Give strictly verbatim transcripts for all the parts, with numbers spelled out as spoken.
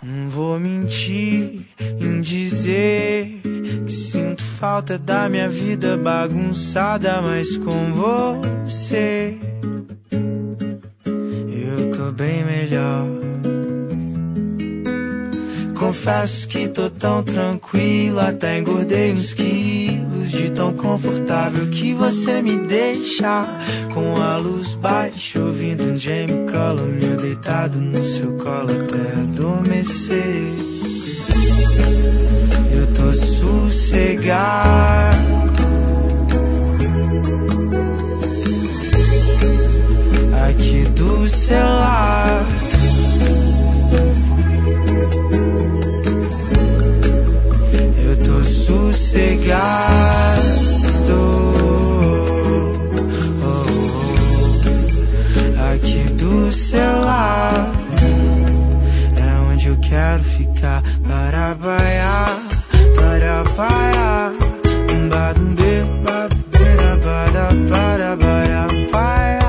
Não vou mentir em dizer que sinto falta da minha vida bagunçada, mas com você eu tô bem melhor. Confesso que tô tão tranquilo, até engordei uns quilos de tão confortável que você me deixa. Com a luz baixa, ouvindo um Jamie Cullum, eu deitado no seu colo até adormecer. Eu tô sossegado, aqui do seu lado. Sossegado, oh, oh, aqui do seu lado é onde eu quero ficar. Para baiar, para baiar, badumbe, babera, para, para, para, baiar.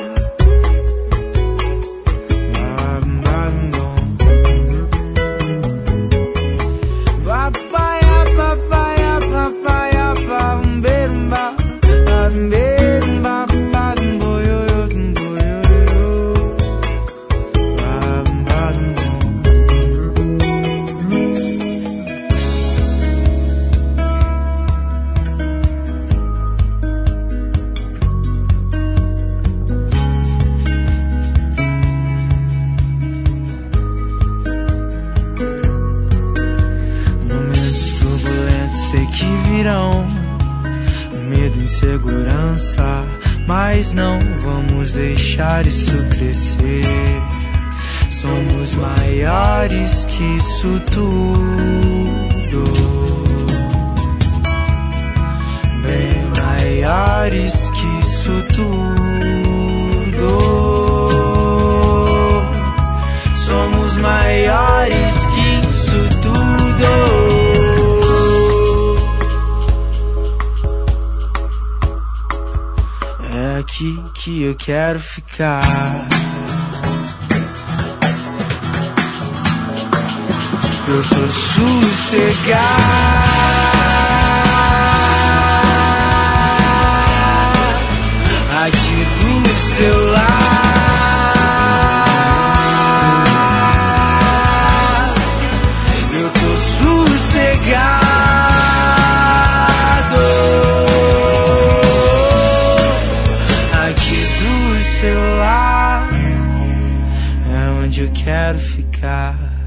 Medo, insegurança, mas não vamos deixar isso crescer. Somos maiores que isso tudo, bem maiores que isso tudo. Somos maiores que isso tudo. É aqui que eu quero ficar. Eu tô sossegado, aqui do seu lado. Eu tô sossegado, aqui do seu lado é onde eu quero ficar.